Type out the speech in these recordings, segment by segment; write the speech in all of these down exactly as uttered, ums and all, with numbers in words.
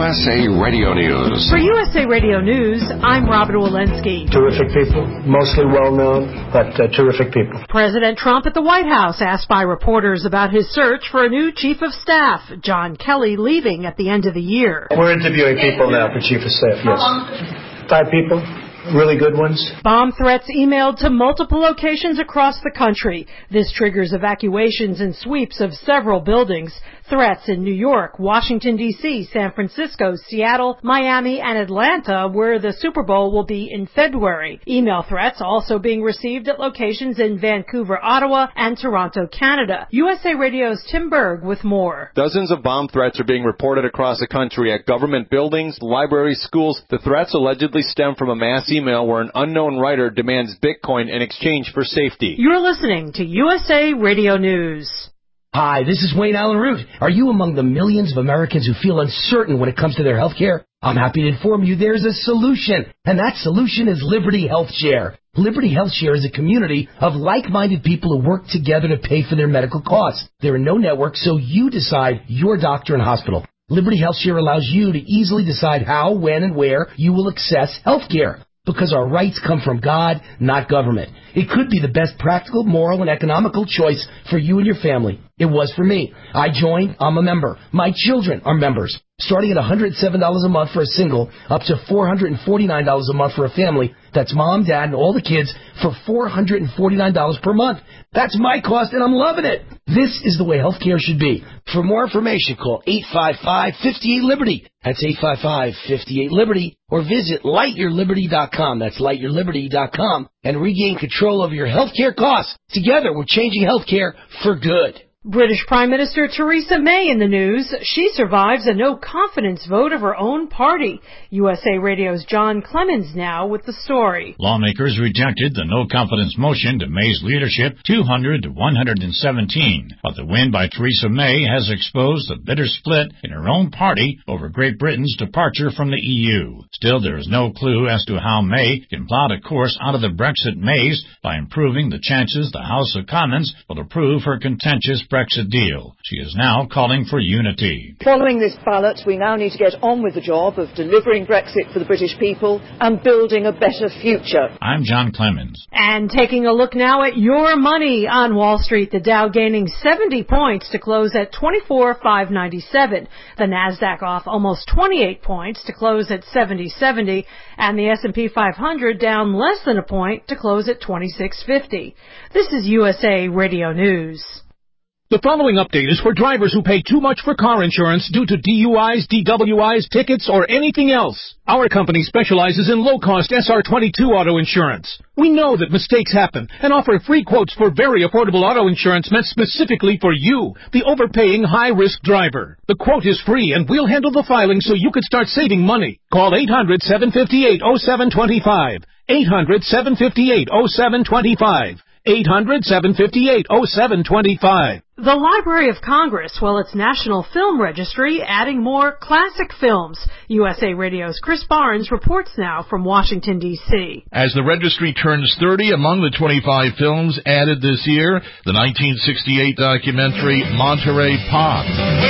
S A Radio News. For U S A Radio News, I'm Robert Walensky. Terrific people, mostly well-known, but uh, terrific people. President Trump at the White House asked by reporters about his search for a new chief of staff, John Kelly leaving at the end of the year. We're interviewing people now for chief of staff, yes. Five people. Really good ones. Bomb threats emailed to multiple locations across the country. This triggers evacuations and sweeps of several buildings. Threats in New York, Washington, D C, San Francisco, Seattle, Miami, and Atlanta, where the Super Bowl will be in February. Email threats also being received at locations in Vancouver, Ottawa, and Toronto, Canada. U S A Radio's Tim Berg with more. Dozens of bomb threats are being reported across the country at government buildings, libraries, schools. The threats allegedly stem from a mass email where an unknown writer demands Bitcoin in exchange for safety. You're listening to U S A Radio News. Hi, this is Wayne Allen Root. Are you among the millions of Americans who feel uncertain when it comes to their health care? I'm happy to inform you there's a solution, and that solution is Liberty Health Share. Liberty Health Share is a community of like-minded people who work together to pay for their medical costs. There are no networks, so you decide your doctor and hospital. Liberty Health Share allows you to easily decide how, when, and where you will access health care. Because our rights come from God, not government. It could be the best practical, moral, and economical choice for you and your family. It was for me. I joined. I'm a member. My children are members. Starting at one hundred seven dollars a month for a single, up to four hundred forty-nine dollars a month for a family. That's mom, dad, and all the kids for four hundred forty-nine dollars per month. That's my cost, and I'm loving it. This is the way healthcare should be. For more information, call eight five five, five eight, Liberty. That's eight five five, five eight, Liberty. Or visit light your liberty dot com. That's light your liberty dot com. And regain control over your healthcare costs. Together, we're changing healthcare for good. British Prime Minister Theresa May in the news. She survives a no-confidence vote of her own party. U S A Radio's John Clemens now with the story. Lawmakers rejected the no-confidence motion to May's leadership two hundred to one hundred seventeen. But the win by Theresa May has exposed the bitter split in her own party over Great Britain's departure from the E U. Still, there is no clue as to how May can plot a course out of the Brexit maze by improving the chances the House of Commons will approve her contentious Brexit deal. She is now calling for unity. Following this ballot, we now need to get on with the job of delivering Brexit for the British people and building a better future. I'm John Clemens. And taking a look now at your money on Wall Street, the Dow gaining seventy points to close at twenty-four thousand five hundred ninety-seven. The Nasdaq off almost twenty-eight points to close at seventy seventy, and the S and P five hundred down less than a point to close at twenty-six fifty. This is U S A Radio News. The following update is for drivers who pay too much for car insurance due to D U Is, D W Is, tickets, or anything else. Our company specializes in low-cost S R twenty-two auto insurance. We know that mistakes happen and offer free quotes for very affordable auto insurance meant specifically for you, the overpaying high-risk driver. The quote is free, and we'll handle the filing so you can start saving money. Call eight hundred, seven five eight, oh seven two five. eight hundred, seven five eight, oh seven two five. eight hundred, seven five eight, oh seven two five. The Library of Congress, well, its National Film Registry, adding more classic films. U S A Radio's Chris Barnes reports now from Washington, D C As the registry turns thirty, among the twenty-five films added this year, the nineteen sixty-eight documentary Monterey Pop.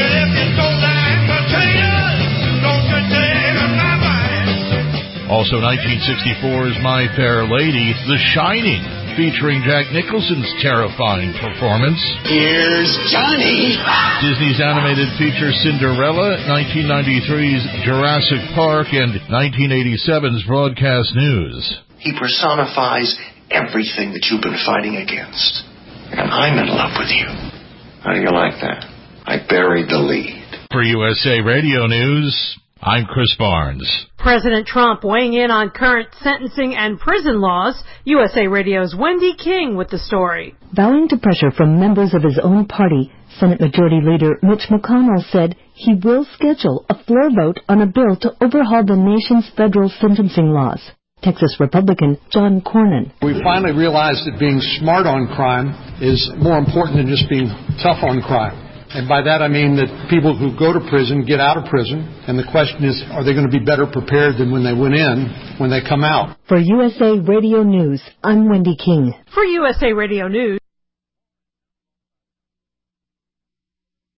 Also nineteen sixty-four's My Fair Lady, The Shining, featuring Jack Nicholson's terrifying performance. Here's Johnny! Disney's animated feature Cinderella, nineteen ninety-three's Jurassic Park, and nineteen eighty-seven's Broadcast News. He personifies everything that you've been fighting against. And I'm in love with you. How do you like that? I buried the lead. For U S A Radio News, I'm Chris Barnes. President Trump weighing in on current sentencing and prison laws. U S A Radio's Wendy King with the story. Bowing to pressure from members of his own party, Senate Majority Leader Mitch McConnell said he will schedule a floor vote on a bill to overhaul the nation's federal sentencing laws. Texas Republican John Cornyn. We finally realized that being smart on crime is more important than just being tough on crime. And by that I mean that people who go to prison get out of prison, and the question is, are they going to be better prepared than when they went in, when they come out? For U S A Radio News, I'm Wendy King. For U S A Radio News.